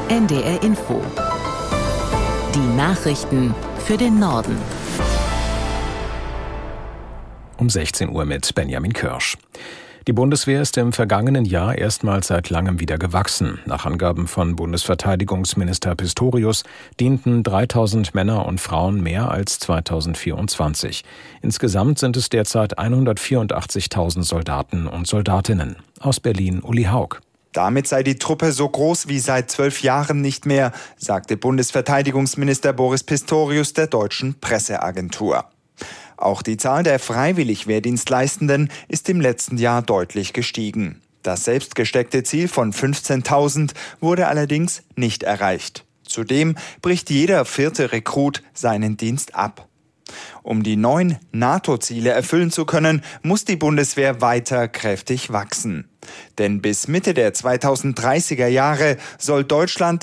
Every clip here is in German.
NDR Info. Die Nachrichten für den Norden. Um 16 Uhr mit Benjamin Kirsch. Die Bundeswehr ist im vergangenen Jahr erstmals seit langem wieder gewachsen. Nach Angaben von Bundesverteidigungsminister Pistorius dienten 3000 Männer und Frauen mehr als 2024. Insgesamt sind es derzeit 184.000 Soldaten und Soldatinnen. Aus Berlin Uli Haug. Damit sei die Truppe so groß wie seit 12 Jahren nicht mehr, sagte Bundesverteidigungsminister Boris Pistorius der deutschen Presseagentur. Auch die Zahl der freiwillig Wehrdienstleistenden ist im letzten Jahr deutlich gestiegen. Das selbst gesteckte Ziel von 15.000 wurde allerdings nicht erreicht. Zudem bricht jeder 4. Rekrut seinen Dienst ab. Um die neuen NATO-Ziele erfüllen zu können, muss die Bundeswehr weiter kräftig wachsen. Denn bis Mitte der 2030er Jahre soll Deutschland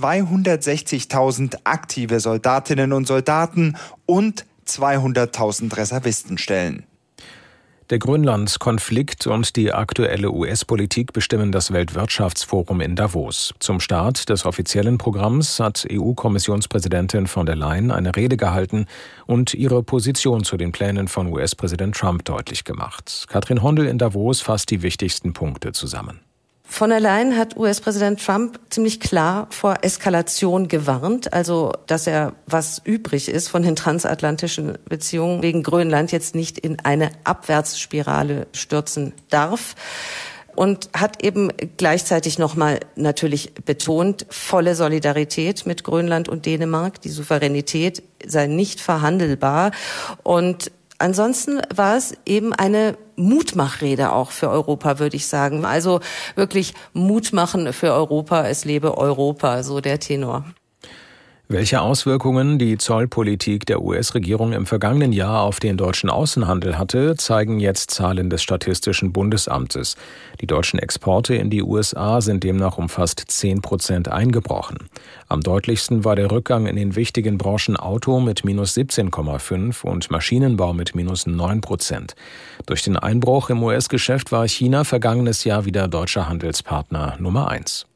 260.000 aktive Soldatinnen und Soldaten und 200.000 Reservisten stellen. Der Grönland-Konflikt und die aktuelle US-Politik bestimmen das Weltwirtschaftsforum in Davos. Zum Start des offiziellen Programms hat EU-Kommissionspräsidentin von der Leyen eine Rede gehalten und ihre Position zu den Plänen von US-Präsident Trump deutlich gemacht. Katrin Hondel in Davos fasst die wichtigsten Punkte zusammen. Von der Leyen hat US-Präsident Trump ziemlich klar vor Eskalation gewarnt, also dass er, was übrig ist von den transatlantischen Beziehungen wegen Grönland, jetzt nicht in eine Abwärtsspirale stürzen darf. Und hat eben gleichzeitig nochmal natürlich betont, volle Solidarität mit Grönland und Dänemark, die Souveränität sei nicht verhandelbar. Und ansonsten war es eben eine Mutmachrede auch für Europa, würde ich sagen. Also wirklich Mut machen für Europa, es lebe Europa, so der Tenor. Welche Auswirkungen die Zollpolitik der US-Regierung im vergangenen Jahr auf den deutschen Außenhandel hatte, zeigen jetzt Zahlen des Statistischen Bundesamtes. Die deutschen Exporte in die USA sind demnach um fast 10% eingebrochen. Am deutlichsten war der Rückgang in den wichtigen Branchen Auto mit minus 17,5 und Maschinenbau mit minus 9%. Durch den Einbruch im US-Geschäft war China vergangenes Jahr wieder deutscher Handelspartner Nummer 1.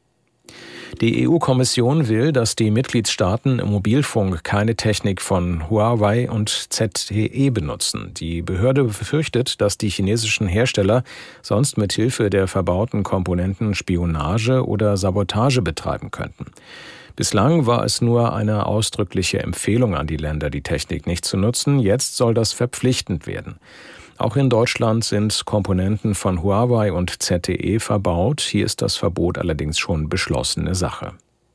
Die EU-Kommission will, dass die Mitgliedstaaten im Mobilfunk keine Technik von Huawei und ZTE benutzen. Die Behörde befürchtet, dass die chinesischen Hersteller sonst mit Hilfe der verbauten Komponenten Spionage oder Sabotage betreiben könnten. Bislang war es nur eine ausdrückliche Empfehlung an die Länder, die Technik nicht zu nutzen. Jetzt soll das verpflichtend werden. Auch in Deutschland sind Komponenten von Huawei und ZTE verbaut. Hier ist das Verbot allerdings schon beschlossene Sache.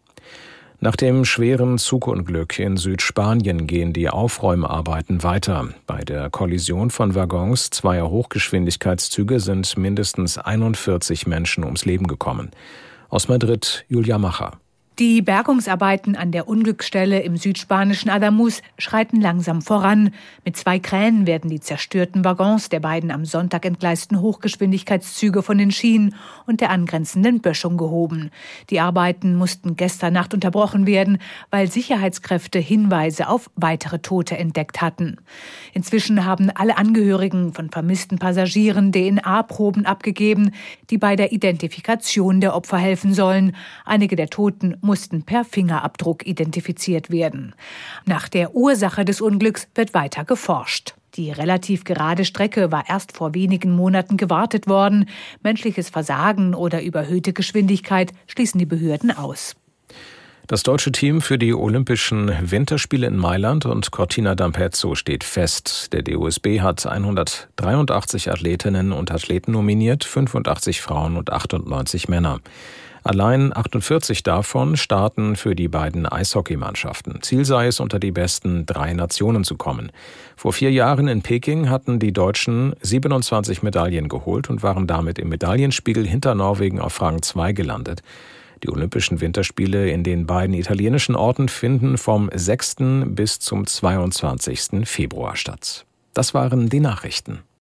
Nach dem schweren Zugunglück in Südspanien gehen die Aufräumarbeiten weiter. Bei der Kollision von Waggons zweier Hochgeschwindigkeitszüge sind mindestens 41 Menschen ums Leben gekommen. Aus Madrid Julia Macher. Die Bergungsarbeiten an der Unglücksstelle im südspanischen Ademuz schreiten langsam voran. Mit 2 Kränen werden die zerstörten Waggons der beiden am Sonntag entgleisten Hochgeschwindigkeitszüge von den Schienen und der angrenzenden Böschung gehoben. Die Arbeiten mussten gestern Nacht unterbrochen werden, weil Sicherheitskräfte Hinweise auf weitere Tote entdeckt hatten. Inzwischen haben alle Angehörigen von vermissten Passagieren DNA-Proben abgegeben, die bei der Identifikation der Opfer helfen sollen. Einige der Toten mussten per Fingerabdruck identifiziert werden. Nach der Ursache des Unglücks wird weiter geforscht. Die relativ gerade Strecke war erst vor wenigen Monaten gewartet worden. Menschliches Versagen oder überhöhte Geschwindigkeit schließen die Behörden aus. Das deutsche Team für die Olympischen Winterspiele in Mailand und Cortina d'Ampezzo steht fest. Der DOSB hat 183 Athletinnen und Athleten nominiert, 85 Frauen und 98 Männer. Allein 48 davon starten für die beiden Eishockeymannschaften. Ziel sei es, unter die besten 3 Nationen zu kommen. Vor 4 Jahren in Peking hatten die Deutschen 27 Medaillen geholt und waren damit im Medaillenspiegel hinter Norwegen auf Rang 2 gelandet. Die Olympischen Winterspiele in den beiden italienischen Orten finden vom 6. bis zum 22. Februar statt. Das waren die Nachrichten.